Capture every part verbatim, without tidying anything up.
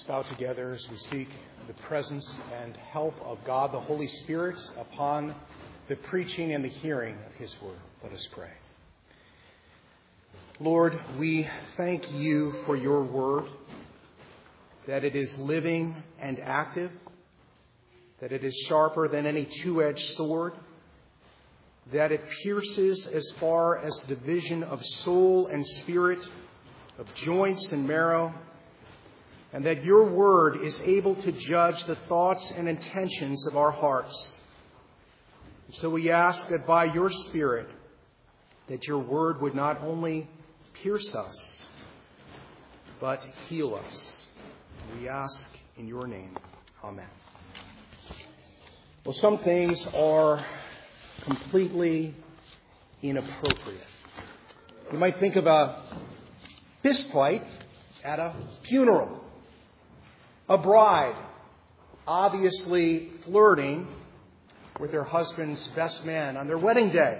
bow together as we seek the presence and help of God, the Holy Spirit, upon the preaching and the hearing of His Word. Let us pray. Lord, we thank you for your Word, that it is living and active, that it is sharper than any two-edged sword, that it pierces as far as the division of soul and spirit, of joints and marrow, and that your word is able to judge the thoughts and intentions of our hearts. And so we ask that by your Spirit, that your word would not only pierce us, but heal us. We ask in your name. Amen. Well, some things are completely inappropriate. You might think of a fist fight at a funeral. A bride obviously flirting with her husband's best man on their wedding day.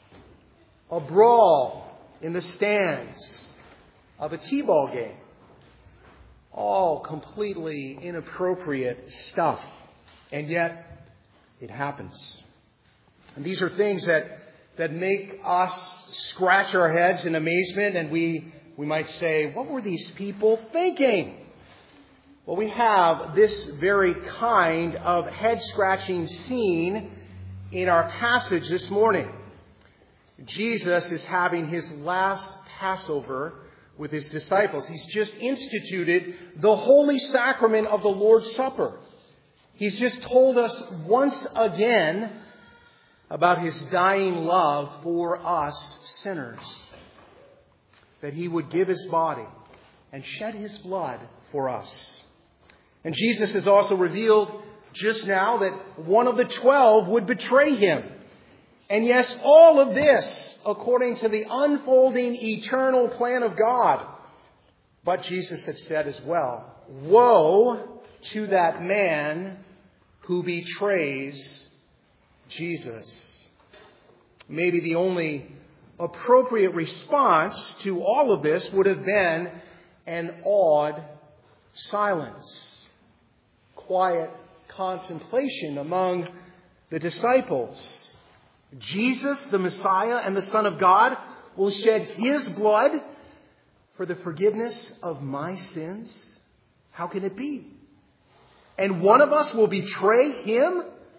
A brawl in the stands of a t-ball game. All completely inappropriate stuff. And yet, it happens. And these are things that, that make us scratch our heads in amazement, and we, we might say, what were these people thinking? Well, we have this very kind of head-scratching scene in our passage this morning. Jesus is having his last Passover with his disciples. He's just instituted the holy sacrament of the Lord's Supper. He's just told us once again about his dying love for us sinners. That he would give his body and shed his blood for us. And Jesus has also revealed just now that one of the twelve would betray him. And yes, all of this according to the unfolding eternal plan of God. But Jesus had said as well, woe to that man who betrays Jesus. Maybe the only appropriate response to all of this would have been an awed silence. Quiet contemplation among the disciples. Jesus, the Messiah and the Son of God, will shed his blood for the forgiveness of my sins? How can it be? And one of us will betray him?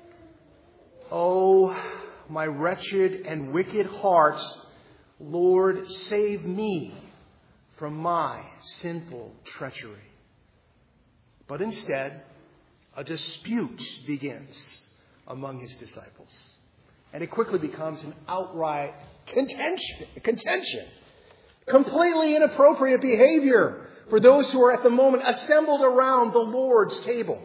Oh, my wretched and wicked heart, Lord, save me from my sinful treachery. But instead, a dispute begins among his disciples. And it quickly becomes an outright contention. contention. Completely inappropriate behavior for those who are at the moment assembled around the Lord's table.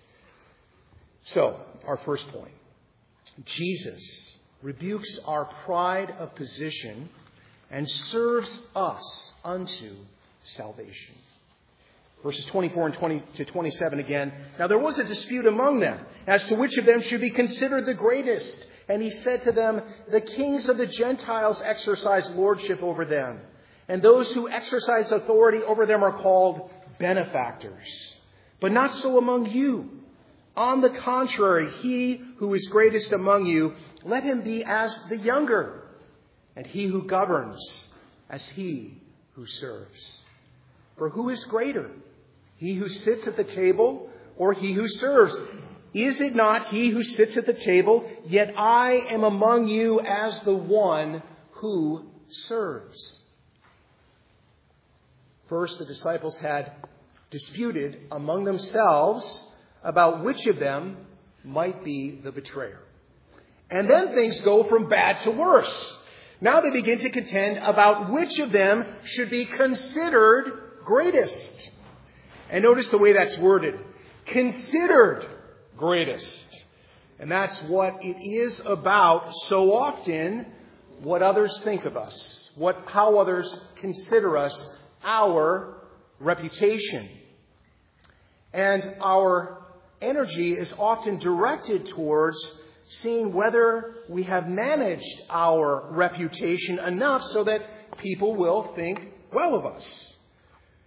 So, our first point. Jesus rebukes our pride of position and serves us unto salvation. Verses twenty-four and twenty to twenty-seven again. Now there was a dispute among them as to which of them should be considered the greatest. And he said to them, the kings of the Gentiles exercise lordship over them. And those who exercise authority over them are called benefactors. But not so among you. On the contrary, he who is greatest among you, let him be as the younger. And he who governs as he who serves. For who is greater? He who sits at the table or he who serves? Is it not he who sits at the table? Yet I am among you as the one who serves. First, the disciples had disputed among themselves about which of them might be the betrayer. And then things go from bad to worse. Now they begin to contend about which of them should be considered greatest. And notice the way that's worded. Considered greatest. And that's what it is about so often, what others think of us. What, how others consider us, our reputation. And our energy is often directed towards seeing whether we have managed our reputation enough so that people will think well of us.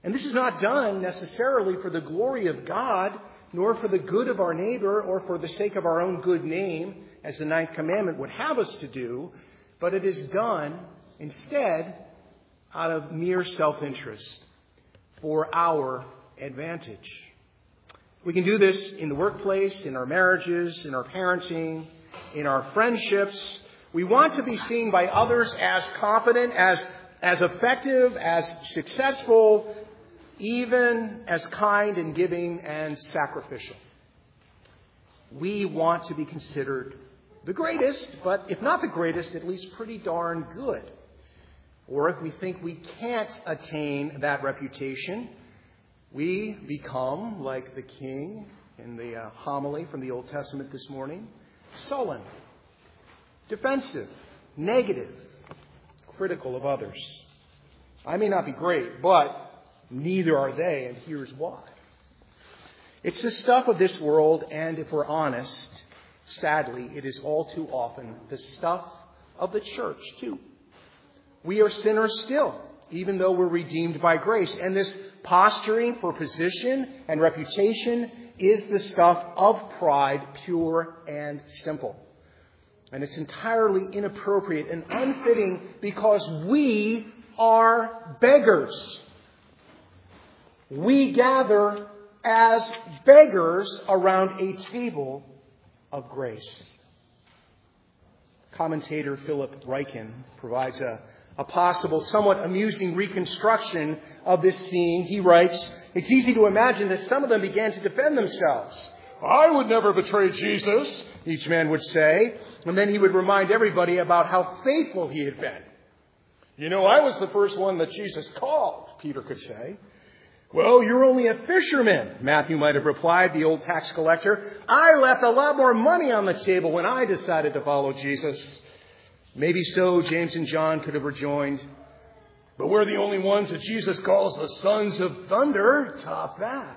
And this is not done necessarily for the glory of God, nor for the good of our neighbor, or for the sake of our own good name, as the ninth commandment would have us to do, but it is done instead out of mere self-interest for our advantage. We can do this in the workplace, in our marriages, in our parenting, in our friendships. We want to be seen by others as competent, as, as effective, as successful, even as kind and giving and sacrificial. We want to be considered the greatest, but if not the greatest, at least pretty darn good. Or if we think we can't attain that reputation, we become, like the king in the uh, homily from the Old Testament this morning, sullen, defensive, negative, critical of others. I may not be great, but neither are they, and here's why. It's the stuff of this world, and if we're honest, sadly, it is all too often the stuff of the church, too. We are sinners still, even though we're redeemed by grace. And this posturing for position and reputation is the stuff of pride, pure and simple. And it's entirely inappropriate and unfitting because we are beggars. We gather as beggars around a table of grace. Commentator Philip Ryken provides a, a possible, somewhat amusing reconstruction of this scene. He writes, "It's easy to imagine that some of them began to defend themselves. 'I would never betray Jesus,' each man would say, and then he would remind everybody about how faithful he had been. 'You know, I was the first one that Jesus called,' Peter could say. 'Well, you're only a fisherman,' Matthew might have replied, the old tax collector. 'I left a lot more money on the table when I decided to follow Jesus.' Maybe so, James and John could have rejoined. 'But we're the only ones that Jesus calls the sons of thunder. Top that.'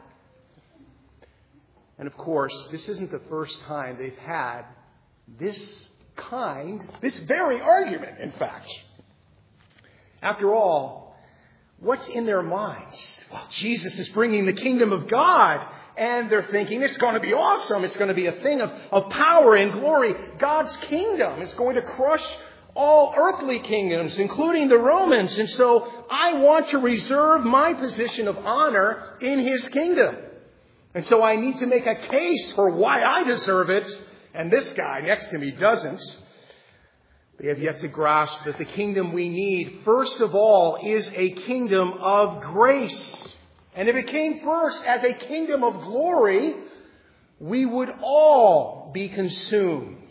And of course, this isn't the first time they've had this kind, this very argument, in fact. After all, what's in their minds? Well, Jesus is bringing the kingdom of God, and they're thinking it's going to be awesome. It's going to be a thing of, of power and glory. God's kingdom is going to crush all earthly kingdoms, including the Romans. And so I want to reserve my position of honor in his kingdom. And so I need to make a case for why I deserve it, and this guy next to me doesn't. They have yet to grasp that the kingdom we need, first of all, is a kingdom of grace. And if it came first as a kingdom of glory, we would all be consumed.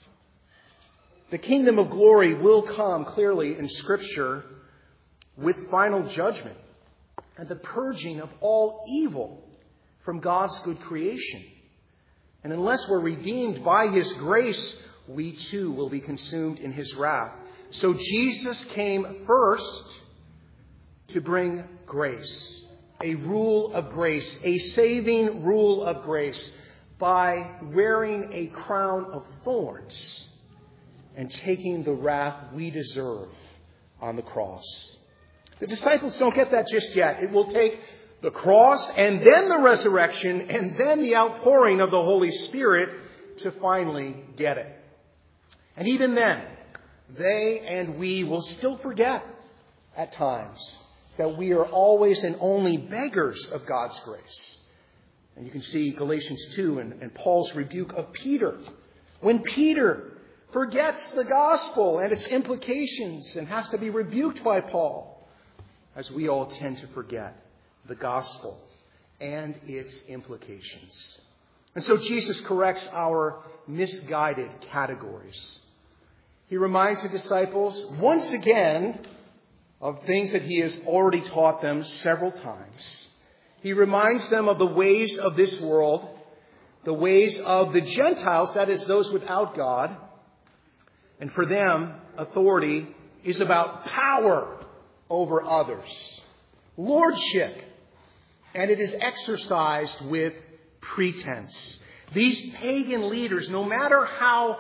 The kingdom of glory will come clearly in Scripture with final judgment and the purging of all evil from God's good creation. And unless we're redeemed by his grace, we too will be consumed in his wrath. So Jesus came first to bring grace, a rule of grace, a saving rule of grace, by wearing a crown of thorns and taking the wrath we deserve on the cross. The disciples don't get that just yet. It will take the cross and then the resurrection and then the outpouring of the Holy Spirit to finally get it. And even then, they and we will still forget at times that we are always and only beggars of God's grace. And you can see Galatians two and, and Paul's rebuke of Peter. When Peter forgets the gospel and its implications and has to be rebuked by Paul, as we all tend to forget the gospel and its implications. And so Jesus corrects our misguided categories. He reminds the disciples once again of things that he has already taught them several times. He reminds them of the ways of this world, the ways of the Gentiles, that is, those without God. And for them, authority is about power over others, lordship, and it is exercised with pretense. These pagan leaders, no matter how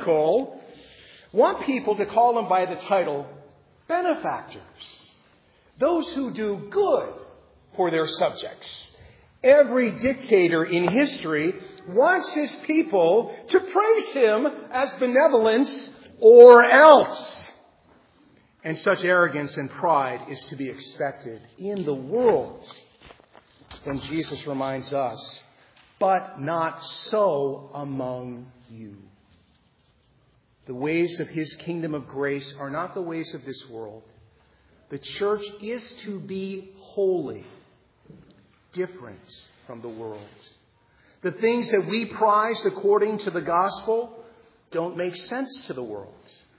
tyrannical, want people to call them by the title benefactors. those who do good for their subjects. Every dictator in history wants his people to praise him as benevolent or else. And such arrogance and pride is to be expected in the world. Then Jesus reminds us, but not so among you. The ways of his kingdom of grace are not the ways of this world. The church is to be holy, different from the world. The things that we prize according to the gospel don't make sense to the world.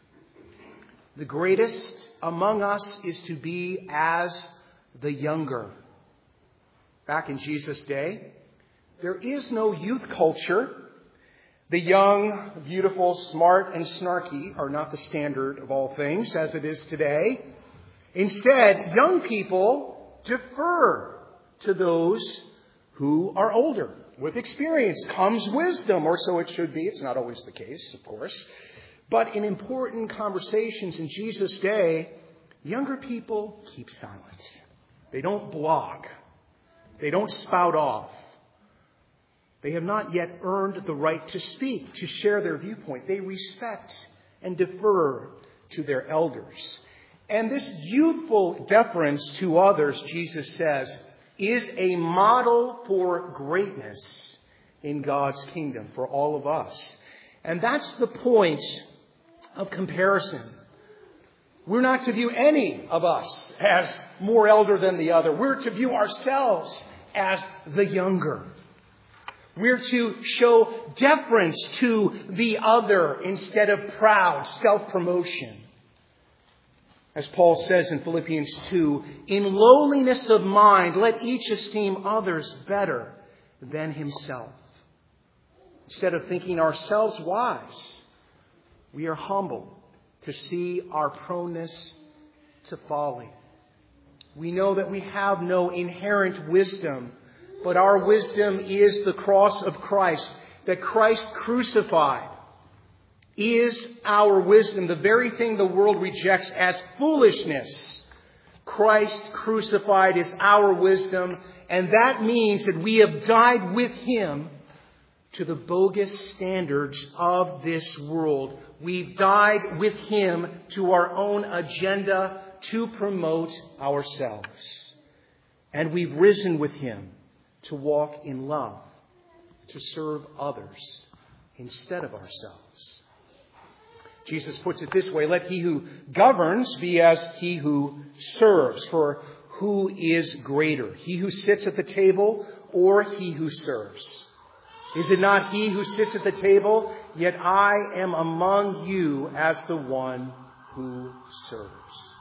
The greatest among us is to be as the younger. Back in Jesus' day, there is no youth culture. The young, beautiful, smart, and snarky are not the standard of all things as it is today. Instead, young people defer to those who are older. With experience comes wisdom, or so it should be. It's not always the case, of course. But in important conversations in Jesus' day, younger people keep silent. They don't blog. They don't spout off. They have not yet earned the right to speak, to share their viewpoint. They respect and defer to their elders. And this youthful deference to others, Jesus says, is a model for greatness in God's kingdom for all of us. And that's the point of comparison. We're not to view any of us as more elder than the other. We're to view ourselves as the younger. We're to show deference to the other instead of proud self-promotion. As Paul says in Philippians two, in lowliness of mind, let each esteem others better than himself. Instead of thinking ourselves wise, we are humbled to see our proneness to folly. We know that we have no inherent wisdom, but our wisdom is the cross of Christ, that Christ crucified is our wisdom, the very thing the world rejects as foolishness. Christ crucified is our wisdom, and that means that we have died with him to the bogus standards of this world. We've died with him to our own agenda to promote ourselves. And we've risen with him to walk in love, to serve others instead of ourselves. Jesus puts it this way, let he who governs be as he who serves. For who is greater, he who sits at the table or he who serves? Is it not he who sits at the table? Yet I am among you as the one who serves.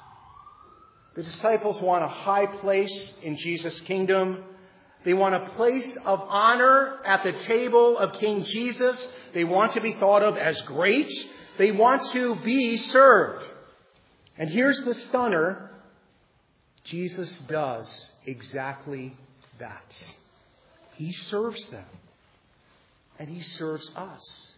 The disciples want a high place in Jesus' kingdom. They want a place of honor at the table of King Jesus. They want to be thought of as great. They want to be served. And here's the stunner. Jesus does exactly that. He serves them. And he serves us.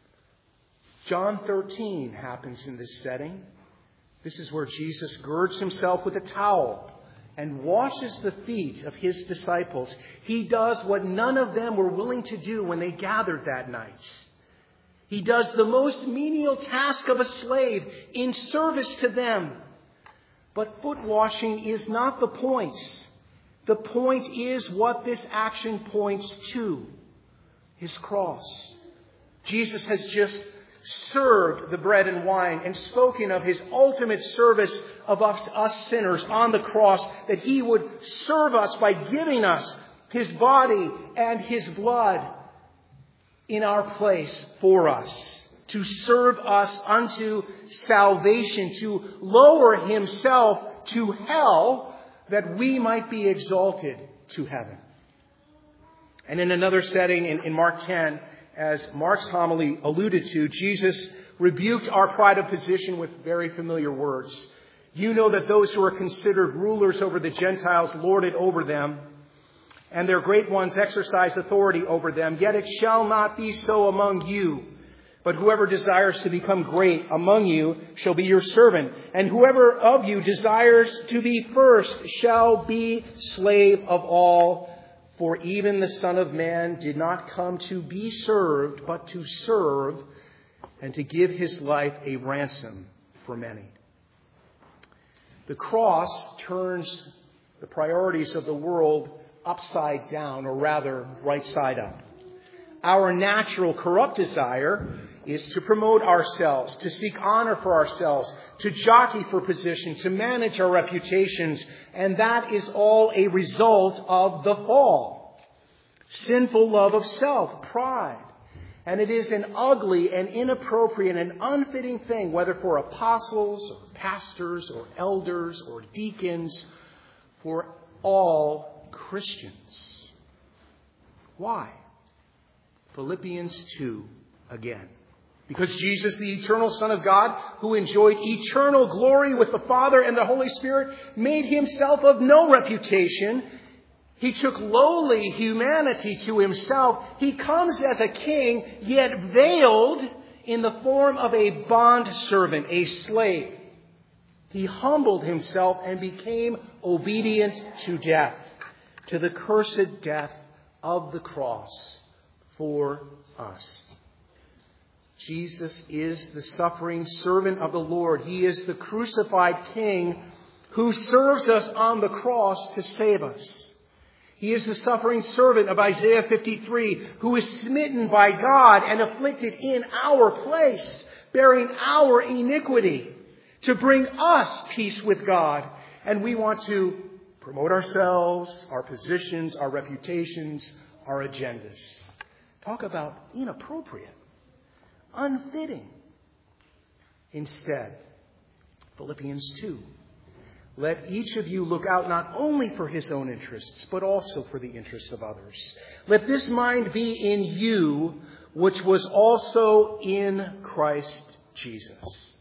John thirteen happens in this setting. This is where Jesus girds himself with a towel and washes the feet of his disciples. He does what none of them were willing to do when they gathered that night. He does the most menial task of a slave in service to them. But foot washing is not the point. The point is what this action points to. His cross. Jesus has just served the bread and wine and spoken of his ultimate service of us, us sinners on the cross, that he would serve us by giving us his body and his blood in our place for us, to serve us unto salvation, to lower himself to hell that we might be exalted to heaven. And in another setting, in, in Mark ten, as Mark's homily alluded to, Jesus rebuked our pride of position with very familiar words. You know that those who are considered rulers over the Gentiles lord it over them, and their great ones exercise authority over them. Yet it shall not be so among you. But whoever desires to become great among you shall be your servant. And whoever of you desires to be first shall be slave of all. For even the Son of Man did not come to be served, but to serve and to give his life a ransom for many. The cross turns the priorities of the world upside down, or rather right side up. Our natural corrupt desire is to promote ourselves, to seek honor for ourselves, to jockey for position, to manage our reputations, and that is all a result of the fall. Sinful love of self, pride. And it is an ugly and inappropriate and unfitting thing, whether for apostles or pastors or elders or deacons, for all Christians. Why? Philippians two again. Because Jesus, the eternal Son of God, who enjoyed eternal glory with the Father and the Holy Spirit, made himself of no reputation. He took lowly humanity to himself. He comes as a king, yet veiled in the form of a bondservant, a slave. He humbled himself and became obedient to death, to the cursed death of the cross for us. Jesus is the suffering servant of the Lord. He is the crucified King who serves us on the cross to save us. He is the suffering servant of Isaiah fifty-three, who is smitten by God and afflicted in our place, bearing our iniquity, to bring us peace with God. And we want to promote ourselves, our positions, our reputations, our agendas. Talk about inappropriate, unfitting. Instead, Philippians two. Let each of you look out not only for his own interests, but also for the interests of others. Let this mind be in you, which was also in Christ Jesus.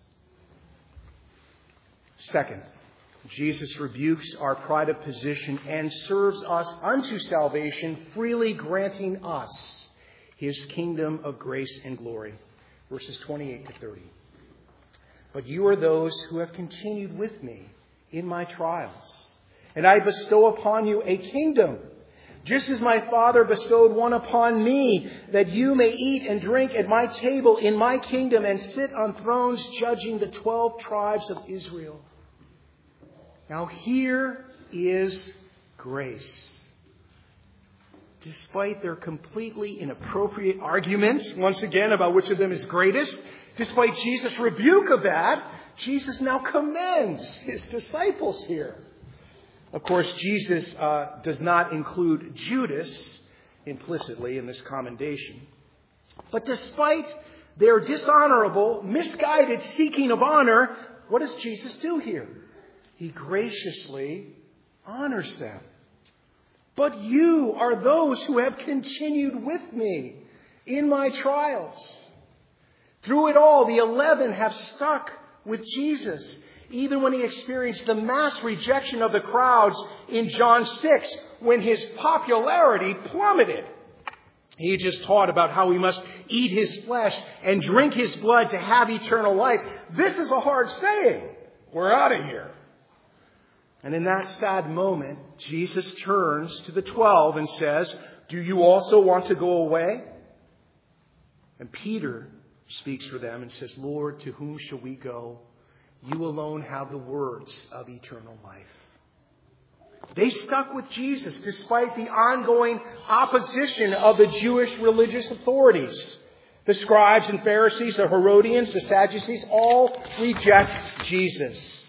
Second, Jesus rebukes our pride of position and serves us unto salvation, freely granting us his kingdom of grace and glory. Verses twenty-eight to thirty. But you are those who have continued with me in my trials, and I bestow upon you a kingdom, just as my Father bestowed one upon me, that you may eat and drink at my table in my kingdom and sit on thrones judging the twelve tribes of Israel. Now here is grace. Despite their completely inappropriate arguments, once again, about which of them is greatest, despite Jesus' rebuke of that, Jesus now commends his disciples here. Of course, Jesus uh, does not include Judas implicitly in this commendation. But despite their dishonorable, misguided seeking of honor, what does Jesus do here? He graciously honors them. But you are those who have continued with me in my trials. Through it all, the eleven have stuck with Jesus, even when he experienced the mass rejection of the crowds in John six, when his popularity plummeted. He just taught about how we must eat his flesh and drink his blood to have eternal life. This is a hard saying. We're out of here. And in that sad moment, Jesus turns to the twelve and says, do you also want to go away? And Peter speaks for them and says, Lord, to whom shall we go? You alone have the words of eternal life. They stuck with Jesus despite the ongoing opposition of the Jewish religious authorities. The scribes and Pharisees, the Herodians, the Sadducees, all reject Jesus.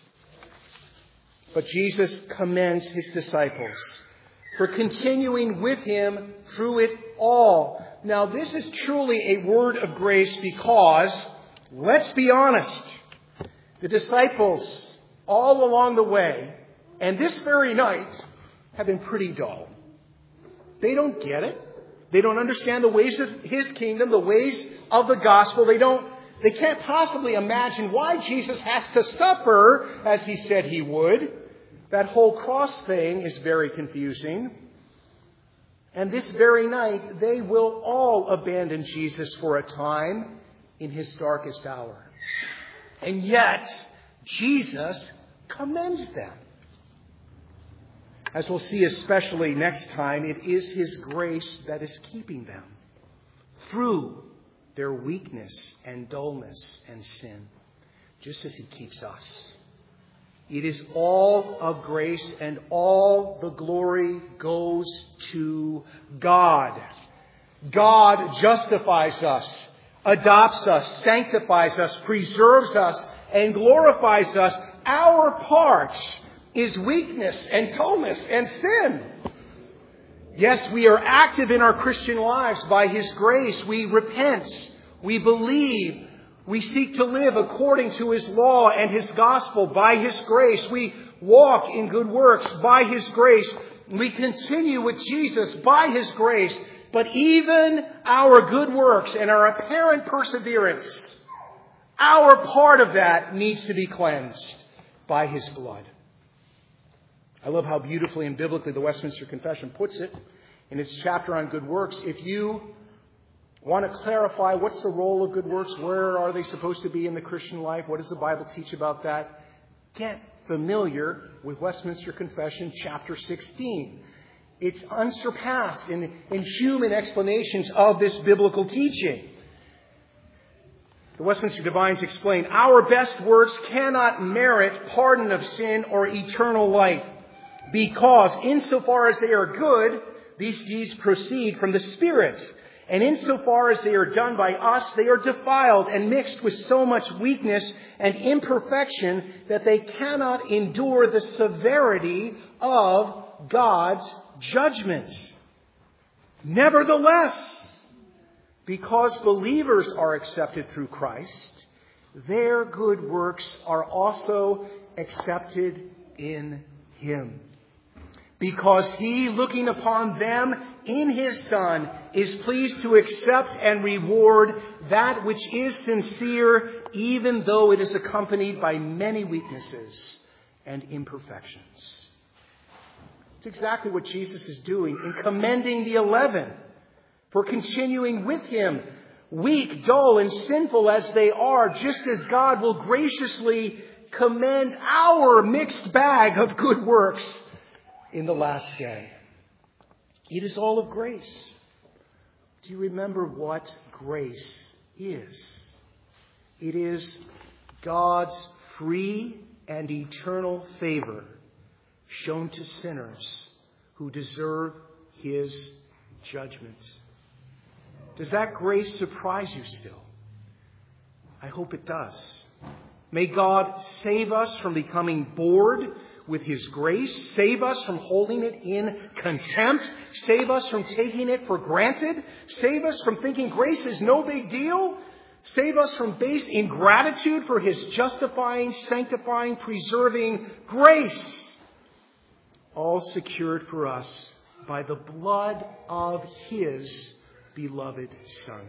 But Jesus commends his disciples for continuing with him through it all. Now, this is truly a word of grace because, let's be honest, the disciples all along the way, and this very night, have been pretty dull. They don't get it. They don't understand the ways of his kingdom, the ways of the gospel. They don't, they can't possibly imagine why Jesus has to suffer as he said he would. That whole cross thing is very confusing. And this very night, they will all abandon Jesus for a time in his darkest hour. And yet, Jesus commends them. As we'll see especially next time, it is his grace that is keeping them through their weakness and dullness and sin, just as he keeps us. It is all of grace, and all the glory goes to God. God justifies us, adopts us, sanctifies us, preserves us, and glorifies us. Our part is weakness and dullness and sin. Yes, we are active in our Christian lives by his grace. We repent. We believe. We seek to live according to his law and his gospel by his grace. We walk in good works by his grace. We continue with Jesus by his grace. But even our good works and our apparent perseverance, our part of that needs to be cleansed by his blood. I love how beautifully and biblically the Westminster Confession puts it in its chapter on good works. If you want to clarify what's the role of good works, where are they supposed to be in the Christian life, what does the Bible teach about that, get familiar with Westminster Confession chapter sixteen. It's unsurpassed in, in human explanations of this biblical teaching. The Westminster Divines explain, our best works cannot merit pardon of sin or eternal life, because insofar as they are good, these deeds proceed from the Spirit. And insofar as they are done by us, they are defiled and mixed with so much weakness and imperfection that they cannot endure the severity of God's judgments. Nevertheless, because believers are accepted through Christ, their good works are also accepted in him. Because he, looking upon them in his Son, is pleased to accept and reward that which is sincere, even though it is accompanied by many weaknesses and imperfections. It's exactly what Jesus is doing in commending the eleven for continuing with him, weak, dull, and sinful as they are, just as God will graciously commend our mixed bag of good works in the last day. It is all of grace. Do you remember what grace is? It is God's free and eternal favor shown to sinners who deserve his judgment. Does that grace surprise you still? I hope it does. May God save us from becoming bored with his grace. Save us from holding it in contempt. Save us from taking it for granted. Save us from thinking grace is no big deal. Save us from base ingratitude for his justifying, sanctifying, preserving grace. All secured for us by the blood of his beloved Son.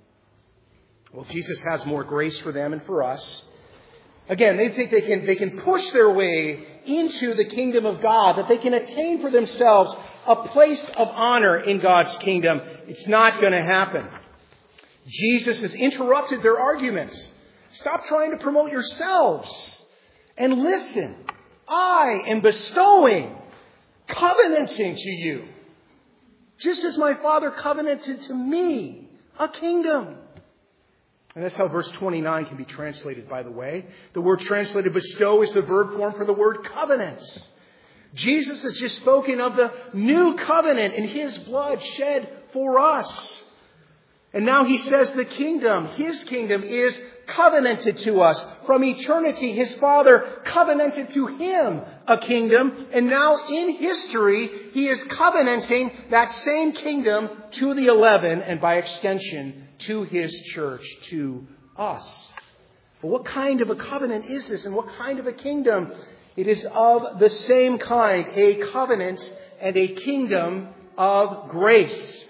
Well, Jesus has more grace for them and for us. Again, they think they can, they can push their way into the kingdom of God, that they can attain for themselves a place of honor in God's kingdom. It's not going to happen. Jesus has interrupted their arguments. Stop trying to promote yourselves and listen. I am bestowing, covenanting to you, just as my Father covenanted to me, a kingdom. And that's how verse twenty-nine can be translated, by the way. The word translated bestow is the verb form for the word covenants. Jesus has just spoken of the new covenant in his blood shed for us. And now he says the kingdom, his kingdom, is covenanted to us. From eternity, his Father covenanted to him a kingdom. And now in history, he is covenanting that same kingdom to the eleven, and by extension to his church, to us. But what kind of a covenant is this, and what kind of a kingdom? It is of the same kind, a covenant and a kingdom of grace.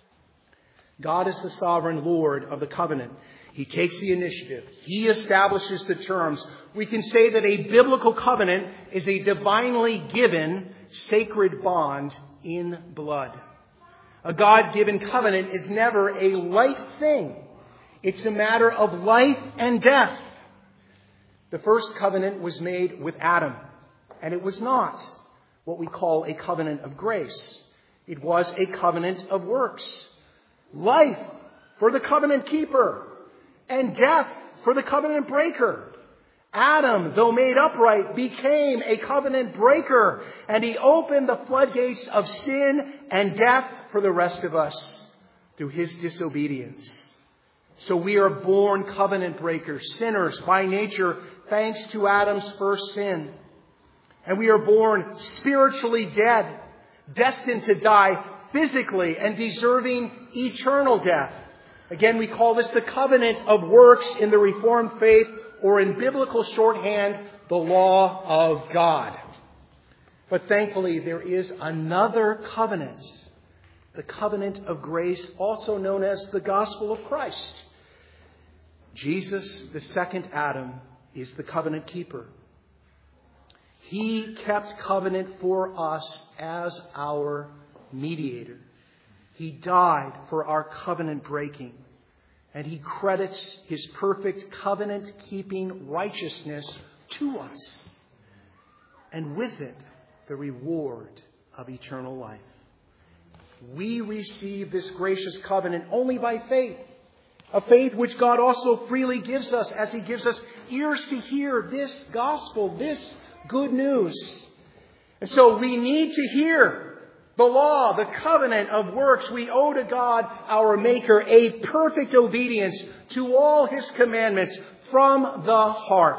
God is the sovereign Lord of the covenant. He takes the initiative. He establishes the terms. We can say that a biblical covenant is a divinely given sacred bond in blood. A God-given covenant is never a light thing. It's a matter of life and death. The first covenant was made with Adam, and it was not what we call a covenant of grace. It was a covenant of works. Life for the covenant keeper, and death for the covenant breaker. Adam, though made upright, became a covenant breaker, and he opened the floodgates of sin and death for the rest of us through his disobedience. So we are born covenant breakers, sinners by nature, thanks to Adam's first sin. And we are born spiritually dead, destined to die physically and deserving eternal death. Again, we call this the covenant of works in the Reformed faith, or in biblical shorthand, the law of God. But thankfully, there is another covenant, the covenant of grace, also known as the gospel of Christ. Jesus, the second Adam, is the covenant keeper. He kept covenant for us as our mediator. He died for our covenant breaking. And he credits his perfect covenant-keeping righteousness to us. And with it, the reward of eternal life. We receive this gracious covenant only by faith. A faith which God also freely gives us as he gives us ears to hear this gospel, this good news. And so we need to hear the law, the covenant of works. We owe to God, our Maker, a perfect obedience to all his commandments from the heart,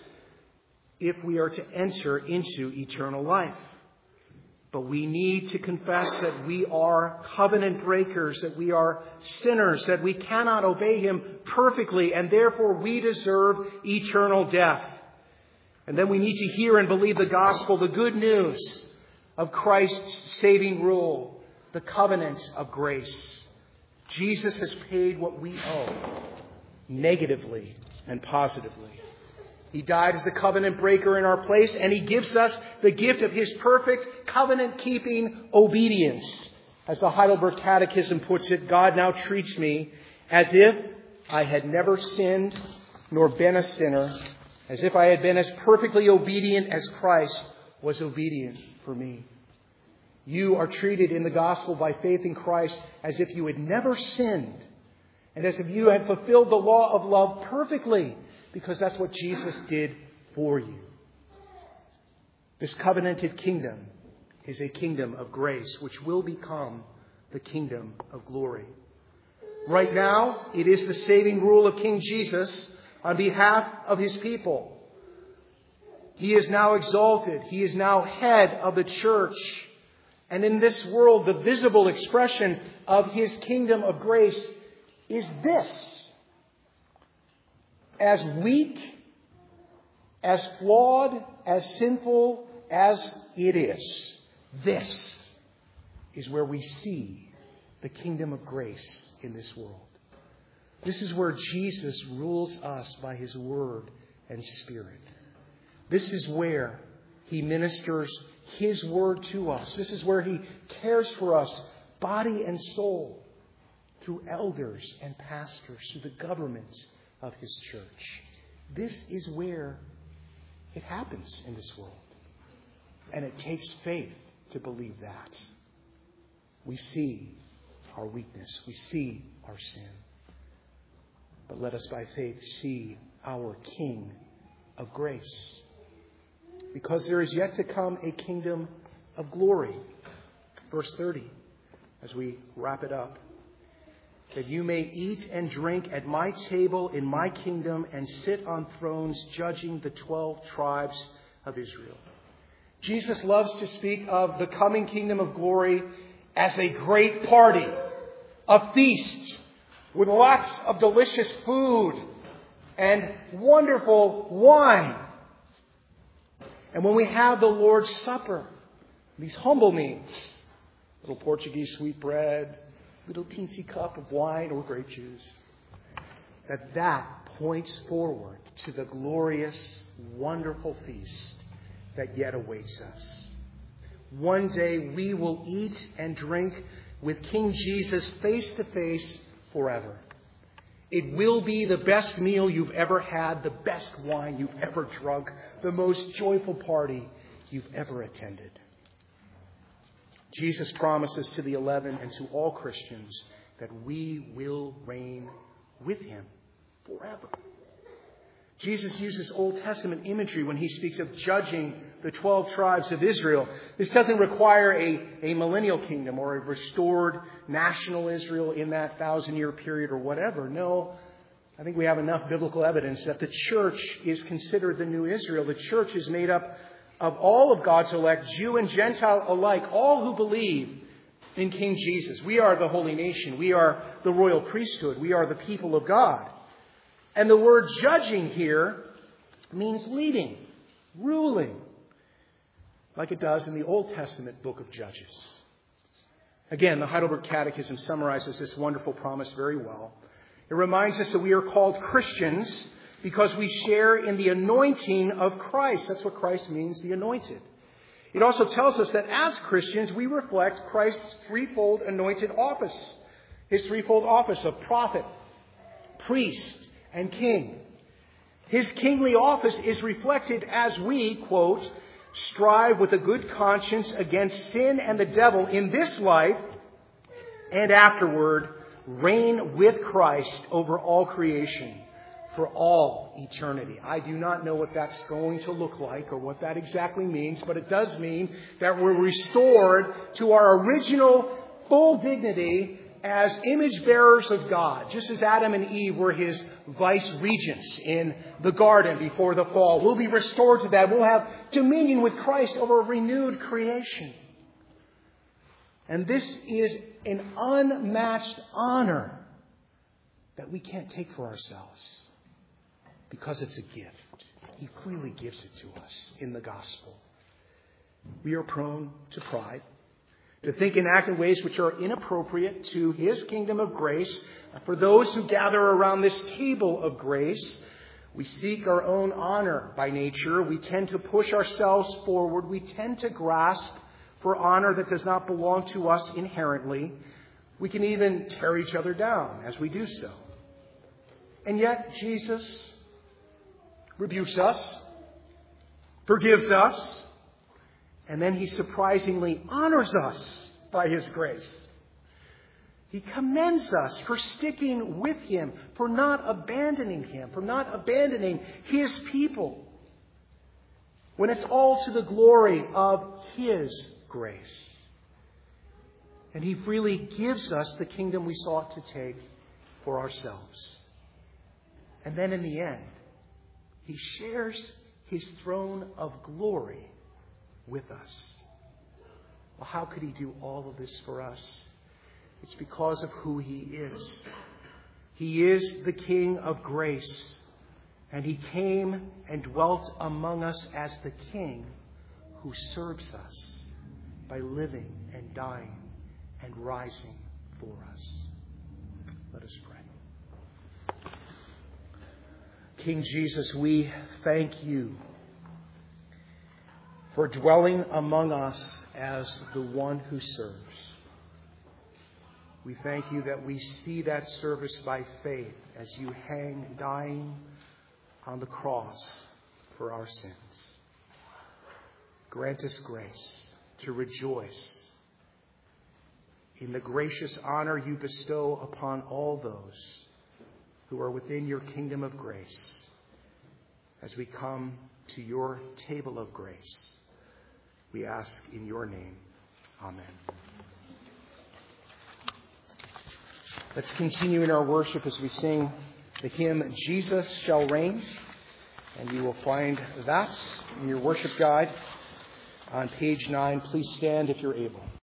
if we are to enter into eternal life. But we need to confess that we are covenant breakers, that we are sinners, that we cannot obey him perfectly, and therefore we deserve eternal death. And then we need to hear and believe the gospel, the good news of Christ's saving rule, the covenant of grace. Jesus has paid what we owe, negatively and positively. He died as a covenant breaker in our place, and he gives us the gift of his perfect covenant-keeping obedience. As the Heidelberg Catechism puts it, God now treats me as if I had never sinned nor been a sinner, as if I had been as perfectly obedient as Christ was obedient for me. You are treated in the gospel by faith in Christ as if you had never sinned, and as if you had fulfilled the law of love perfectly, because that's what Jesus did for you. This covenanted kingdom is a kingdom of grace, which will become the kingdom of glory. Right now, it is the saving rule of King Jesus on behalf of his people. He is now exalted. He is now head of the church. And in this world, the visible expression of his kingdom of grace is this. As weak, as flawed, as sinful as it is, this is where we see the kingdom of grace in this world. This is where Jesus rules us by his word and spirit. This is where he ministers his word to us. This is where he cares for us, body and soul, through elders and pastors, through the government of his church. This is where it happens in this world. And it takes faith to believe that. We see our weakness. We see our sin. But let us by faith see our King of grace. Because there is yet to come a kingdom of glory. Verse thirty, as we wrap it up. That you may eat and drink at my table in my kingdom and sit on thrones judging the twelve tribes of Israel. Jesus loves to speak of the coming kingdom of glory as a great party, a feast with lots of delicious food and wonderful wine. And when we have the Lord's Supper, these humble means, little Portuguese sweetbread, little teensy cup of wine or grape juice, that that points forward to the glorious, wonderful feast that yet awaits us. One day we will eat and drink with King Jesus face to face forever. It will be the best meal you've ever had, the best wine you've ever drunk, the most joyful party you've ever attended. Jesus promises to the eleven and to all Christians that we will reign with him forever. Jesus uses Old Testament imagery when he speaks of judging the twelve tribes of Israel. This doesn't require a, a millennial kingdom or a restored national Israel in that thousand-year period or whatever. No, I think we have enough biblical evidence that the church is considered the new Israel. The church is made up of all of God's elect, Jew and Gentile alike, all who believe in King Jesus. We are the holy nation. We are the royal priesthood. We are the people of God. And the word judging here means leading, ruling, like it does in the Old Testament book of Judges. Again, the Heidelberg Catechism summarizes this wonderful promise very well. It reminds us that we are called Christians because we share in the anointing of Christ. That's what Christ means, the anointed. It also tells us that as Christians, we reflect Christ's threefold anointed office. His threefold office of prophet, priest, and king. His kingly office is reflected as we, quote, strive with a good conscience against sin and the devil in this life and afterward reign with Christ over all creation for all eternity. I do not know what that's going to look like or what that exactly means, but it does mean that we're restored to our original full dignity as image bearers of God, just as Adam and Eve were his vice regents in the garden before the fall. We'll be restored to that. We'll have dominion with Christ over a renewed creation. And this is an unmatched honor that we can't take for ourselves because it's a gift. He freely gives it to us in the gospel. We are prone to pride, to think and act in ways which are inappropriate to his kingdom of grace. For those who gather around this table of grace, we seek our own honor by nature. We tend to push ourselves forward. We tend to grasp for honor that does not belong to us inherently. We can even tear each other down as we do so. And yet Jesus rebukes us, forgives us, and then he surprisingly honors us by his grace. He commends us for sticking with him, for not abandoning him, for not abandoning his people, when it's all to the glory of his grace. And he freely gives us the kingdom we sought to take for ourselves. And then in the end, he shares his throne of glory with us. Well, how could he do all of this for us? It's because of who he is. He is the King of grace, and he came and dwelt among us as the King who serves us by living and dying and rising for us. Let us pray. King Jesus, we thank you for dwelling among us as the one who serves. We thank you that we see that service by faith as you hang dying on the cross for our sins. Grant us grace to rejoice in the gracious honor you bestow upon all those who are within your kingdom of grace as we come to your table of grace. We ask in your name. Amen. Let's continue in our worship as we sing the hymn, Jesus Shall Reign. And you will find that in your worship guide on page nine. Please stand if you're able.